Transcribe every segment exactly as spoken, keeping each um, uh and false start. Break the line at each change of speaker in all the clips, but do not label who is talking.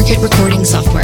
market recording software.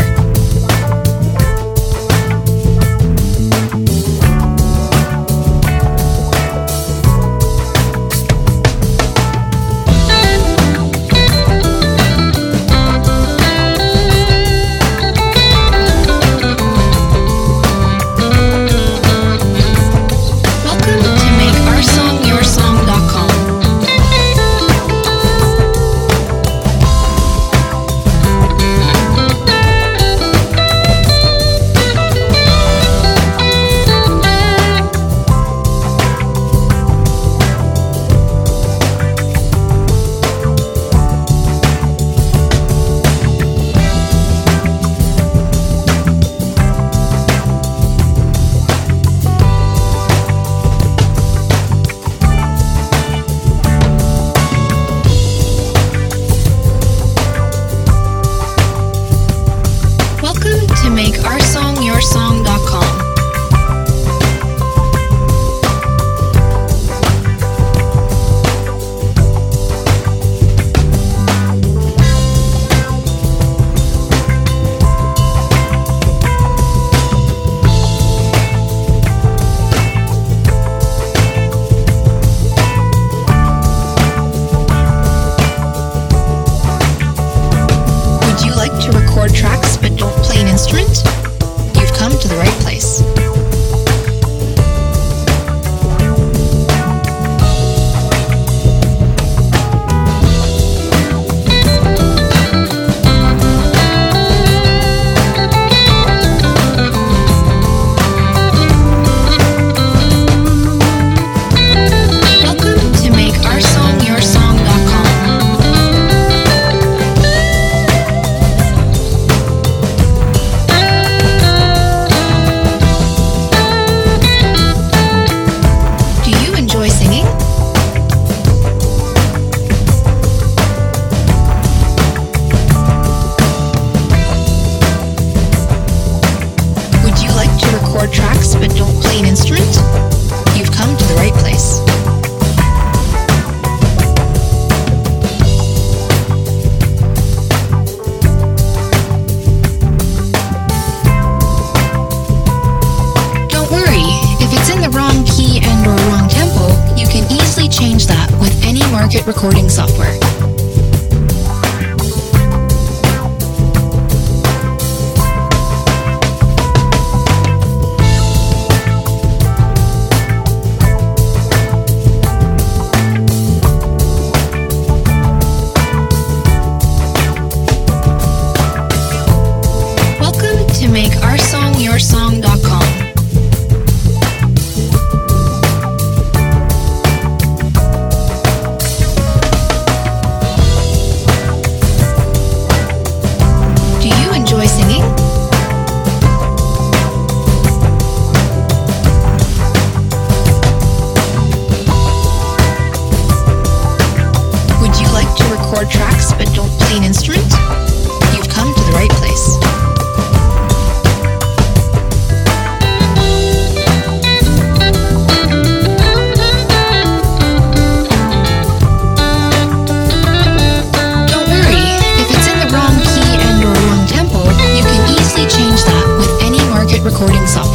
To make our song your song dot com. Would you like to record tracks but don't play an instrument? You've come to the right place. Welcome to make our song your song dot com. Tracks but don't play an instrument? You've come to the right place. Don't worry, if it's in the wrong key and or wrong tempo, you can easily change that with any market recording software. To make our song your song dot com. Do you enjoy singing? Would you like to record tracks but don't play an instrument? You've come to the right place. Recording software.